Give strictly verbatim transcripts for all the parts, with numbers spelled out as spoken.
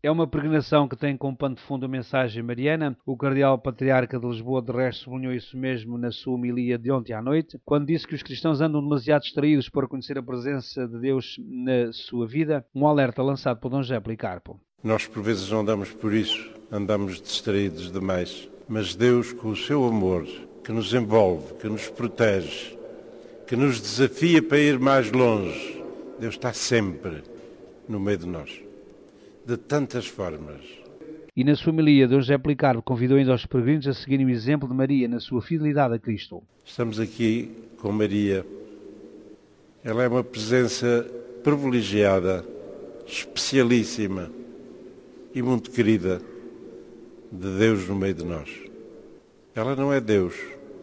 É uma peregrinação que tem como pano de fundo a mensagem mariana. O Cardeal Patriarca de Lisboa, de resto, sublinhou isso mesmo na sua homilia de ontem à noite, quando disse que os cristãos andam demasiado distraídos para conhecer a presença de Deus na sua vida, um alerta lançado por Dom José Policarpo. Nós, por vezes, não andamos por isso, andamos distraídos demais. Mas Deus, com o seu amor, que nos envolve, que nos protege, que nos desafia para ir mais longe, Deus está sempre no meio de nós, de tantas formas. E na sua homilia, Dom José Policarpo convidou ainda os peregrinos a seguirem o exemplo de Maria na sua fidelidade a Cristo. Estamos aqui com Maria. Ela é uma presença privilegiada, especialíssima e muito querida de Deus no meio de nós. Ela não é Deus,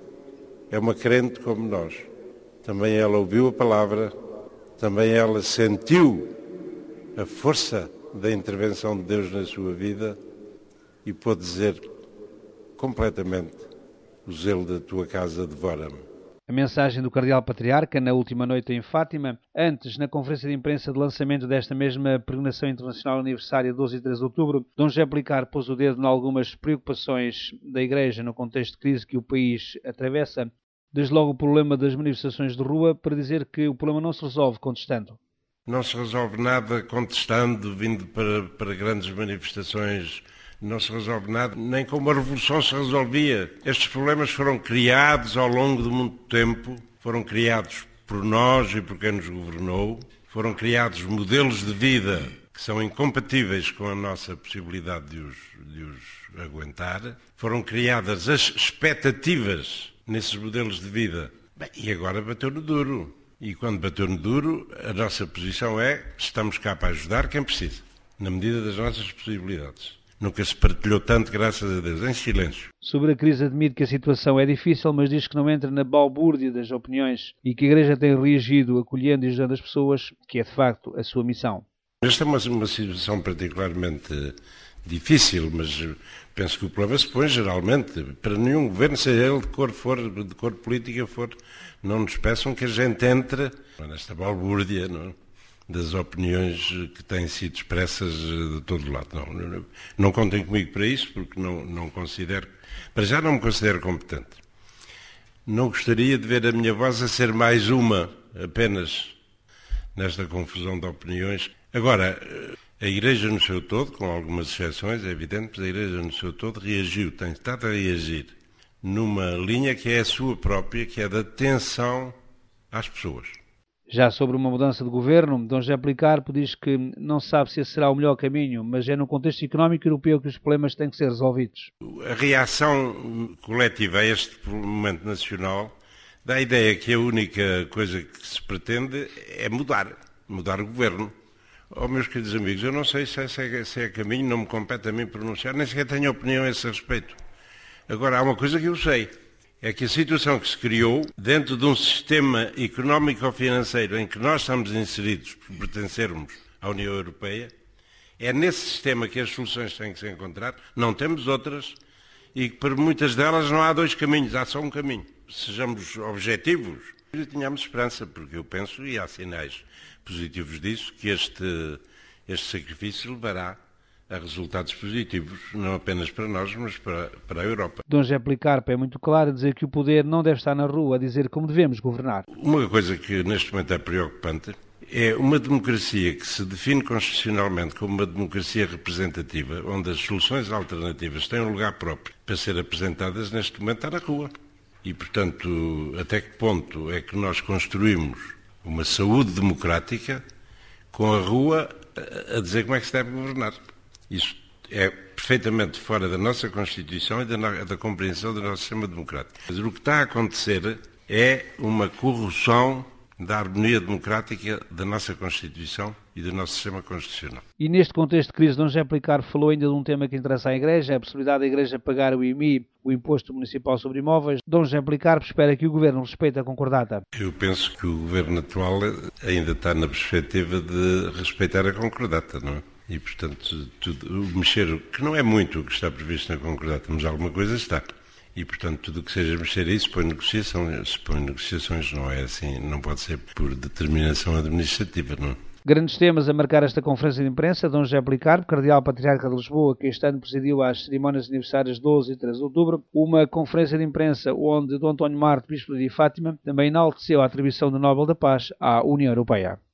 é uma crente como nós. Também ela ouviu a palavra, também ela sentiu a força da intervenção de Deus na sua vida e pôde dizer completamente: o zelo da tua casa devora-me. A mensagem do Cardeal Patriarca na última noite em Fátima, antes, na conferência de imprensa de lançamento desta mesma peregrinação internacional aniversária doze e treze de outubro, Dom José Policarpo pôs o dedo em algumas preocupações da Igreja no contexto de crise que o país atravessa, desde logo o problema das manifestações de rua, para dizer que o problema não se resolve contestando. Não se resolve nada contestando, vindo para, para grandes manifestações. Não se resolve nada, nem com uma revolução se resolvia. Estes problemas foram criados ao longo de muito tempo, foram criados por nós e por quem nos governou, foram criados modelos de vida que são incompatíveis com a nossa possibilidade de os, de os aguentar, foram criadas as expectativas nesses modelos de vida. Bem, e agora bateu no duro. E quando bateu no duro, a nossa posição é: estamos cá para ajudar quem precisa, na medida das nossas possibilidades. Nunca se partilhou tanto, graças a Deus, em silêncio. Sobre a crise, admite que a situação é difícil, mas diz que não entra na balbúrdia das opiniões e que a Igreja tem reagido acolhendo e ajudando as pessoas, que é de facto a sua missão. Esta é uma, uma situação particularmente difícil, mas penso que o problema se põe geralmente para nenhum governo, seja ele de cor for, de cor política for, não nos peçam que a gente entre nesta balbúrdia, não é? Das opiniões que têm sido expressas de todo lado. Não, não, não contem comigo para isso, porque não, não considero, para já não me considero competente. Não gostaria de ver a minha voz a ser mais uma, apenas, nesta confusão de opiniões. Agora, a Igreja no seu todo, com algumas exceções, é evidente, mas a Igreja no seu todo reagiu, tem estado a reagir numa linha que é a sua própria, que é da atenção às pessoas. Já sobre uma mudança de governo, Dom José Policarpo diz que não sabe se esse será o melhor caminho, mas é no contexto económico europeu que os problemas têm que ser resolvidos. A reação coletiva a este momento nacional dá a ideia que a única coisa que se pretende é mudar, mudar o governo. Oh, meus queridos amigos, eu não sei se é, se é caminho, não me compete a mim pronunciar, nem sequer tenho opinião a esse respeito. Agora, há uma coisa que eu sei. É que a situação que se criou dentro de um sistema económico-financeiro em que nós estamos inseridos por pertencermos à União Europeia, é nesse sistema que as soluções têm que ser encontradas, não temos outras, e que para muitas delas não há dois caminhos, há só um caminho. Sejamos objetivos, e tenhamos esperança, porque eu penso, e há sinais positivos disso, que este, este sacrifício levará a resultados positivos, não apenas para nós, mas para, para a Europa. Dom José Policarpo é muito claro a dizer que o poder não deve estar na rua, a dizer como devemos governar. Uma coisa que neste momento é preocupante é uma democracia que se define constitucionalmente como uma democracia representativa, onde as soluções alternativas têm um lugar próprio para ser apresentadas, neste momento está na rua. E, portanto, até que ponto é que nós construímos uma saúde democrática com a rua a dizer como é que se deve governar? Isso é perfeitamente fora da nossa Constituição e da, da compreensão do nosso sistema democrático. Mas o que está a acontecer é uma corrupção da harmonia democrática da nossa Constituição e do nosso sistema constitucional. E neste contexto de crise, Dom José Policarpo falou ainda de um tema que interessa à Igreja, a possibilidade da Igreja pagar o I M I, o Imposto Municipal sobre Imóveis. Dom José Policarpo espera que o Governo respeite a concordata. Eu penso que o Governo atual ainda está na perspectiva de respeitar a concordata, não é? E, portanto, tudo, o mexer, que não é muito o que está previsto na concordata, mas alguma coisa está. E, portanto, tudo o que seja mexer a isso, põe negociação. Se põe negociações, não é assim, não pode ser por determinação administrativa, não é? Grandes temas a marcar esta conferência de imprensa. Dom José Policarpo, Cardeal Patriarca de Lisboa, que este ano presidiu as cerimónias aniversárias doze e treze de outubro, uma conferência de imprensa onde Dom António Marte, Bispo de Fátima, também enalteceu a atribuição do Nobel da Paz à União Europeia.